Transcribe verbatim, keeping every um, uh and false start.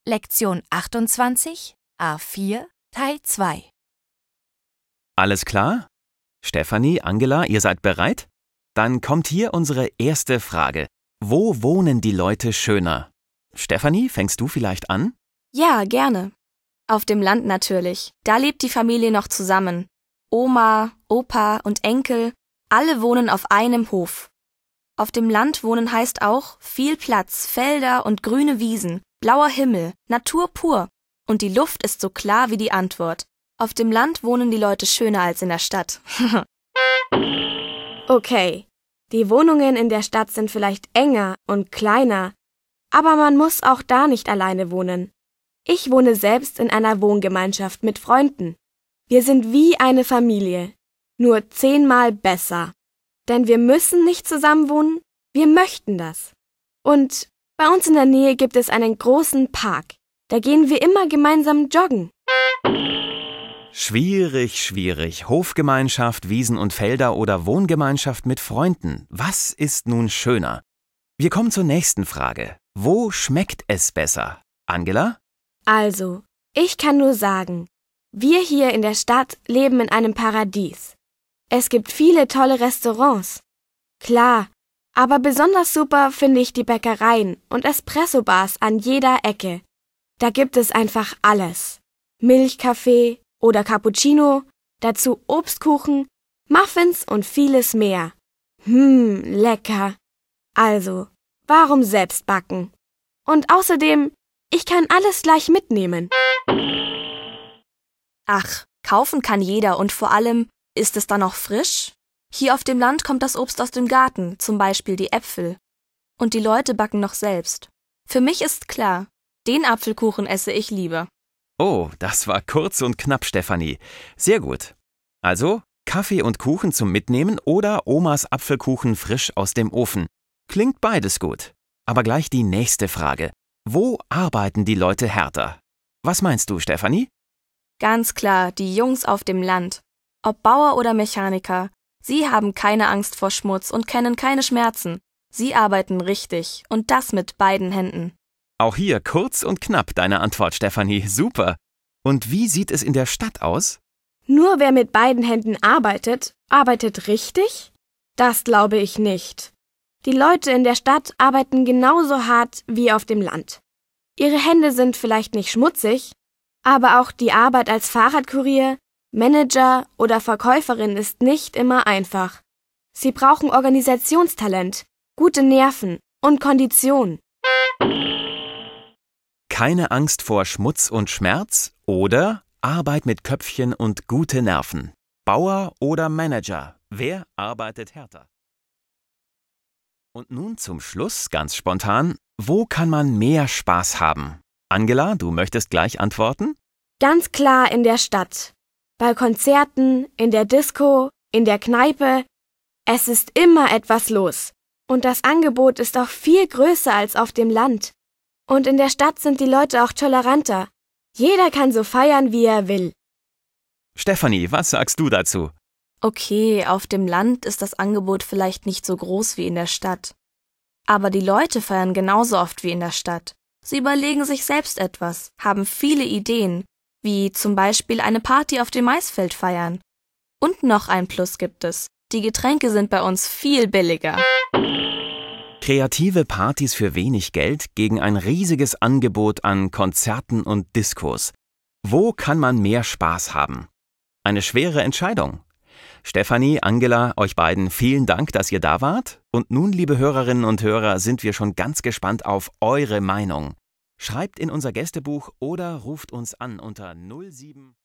Lektion achtundzwanzig, A vier, Teil zwei. Alles klar? Stefanie, Angela, ihr seid bereit? Dann kommt hier unsere erste Frage. Wo wohnen die Leute schöner? Stefanie, fängst du vielleicht an? Ja, gerne. Auf dem Land natürlich. Da lebt die Familie noch zusammen. Oma, Opa und Enkel, alle wohnen auf einem Hof. Auf dem Land wohnen heißt auch viel Platz, Felder und grüne Wiesen, blauer Himmel, Natur pur. Und die Luft ist so klar wie die Antwort. Auf dem Land wohnen die Leute schöner als in der Stadt. Okay, die Wohnungen in der Stadt sind vielleicht enger und kleiner, aber man muss auch da nicht alleine wohnen. Ich wohne selbst in einer Wohngemeinschaft mit Freunden. Wir sind wie eine Familie, nur zehnmal besser. Denn wir müssen nicht zusammen wohnen, wir möchten das. Und bei uns in der Nähe gibt es einen großen Park. Da gehen wir immer gemeinsam joggen. Schwierig, schwierig. Hofgemeinschaft, Wiesen und Felder oder Wohngemeinschaft mit Freunden. Was ist nun schöner? Wir kommen zur nächsten Frage. Wo schmeckt es besser? Angela? Also, ich kann nur sagen, wir hier in der Stadt leben in einem Paradies. Es gibt viele tolle Restaurants. Klar, aber besonders super finde ich die Bäckereien und Espresso-Bars an jeder Ecke. Da gibt es einfach alles. Milchkaffee oder Cappuccino, dazu Obstkuchen, Muffins und vieles mehr. Hm, lecker. Also, warum selbst backen? Und außerdem, ich kann alles gleich mitnehmen. Ach, kaufen kann jeder und vor allem, ist es dann noch frisch? Hier auf dem Land kommt das Obst aus dem Garten, zum Beispiel die Äpfel. Und die Leute backen noch selbst. Für mich ist klar, den Apfelkuchen esse ich lieber. Oh, das war kurz und knapp, Stefanie. Sehr gut. Also, Kaffee und Kuchen zum Mitnehmen oder Omas Apfelkuchen frisch aus dem Ofen. Klingt beides gut. Aber gleich die nächste Frage. Wo arbeiten die Leute härter? Was meinst du, Stefanie? Ganz klar, die Jungs auf dem Land. Ob Bauer oder Mechaniker, sie haben keine Angst vor Schmutz und kennen keine Schmerzen. Sie arbeiten richtig und das mit beiden Händen. Auch hier kurz und knapp deine Antwort, Stefanie. Super. Und wie sieht es in der Stadt aus? Nur wer mit beiden Händen arbeitet, arbeitet richtig? Das glaube ich nicht. Die Leute in der Stadt arbeiten genauso hart wie auf dem Land. Ihre Hände sind vielleicht nicht schmutzig, aber auch die Arbeit als Fahrradkurier, Manager oder Verkäuferin ist nicht immer einfach. Sie brauchen Organisationstalent, gute Nerven und Kondition. Keine Angst vor Schmutz und Schmerz oder Arbeit mit Köpfchen und gute Nerven. Bauer oder Manager, wer arbeitet härter? Und nun zum Schluss, ganz spontan, wo kann man mehr Spaß haben? Angela, du möchtest gleich antworten? Ganz klar in der Stadt. Bei Konzerten, in der Disco, in der Kneipe. Es ist immer etwas los. Und das Angebot ist auch viel größer als auf dem Land. Und in der Stadt sind die Leute auch toleranter. Jeder kann so feiern, wie er will. Stefanie, was sagst du dazu? Okay, auf dem Land ist das Angebot vielleicht nicht so groß wie in der Stadt. Aber die Leute feiern genauso oft wie in der Stadt. Sie überlegen sich selbst etwas, haben viele Ideen, wie zum Beispiel eine Party auf dem Maisfeld feiern. Und noch ein Plus gibt es. Die Getränke sind bei uns viel billiger. Kreative Partys für wenig Geld gegen ein riesiges Angebot an Konzerten und Diskos. Wo kann man mehr Spaß haben? Eine schwere Entscheidung. Stefanie, Angela, euch beiden vielen Dank, dass ihr da wart. Und nun, liebe Hörerinnen und Hörer, sind wir schon ganz gespannt auf eure Meinung. Schreibt in unser Gästebuch oder ruft uns an unter null sieben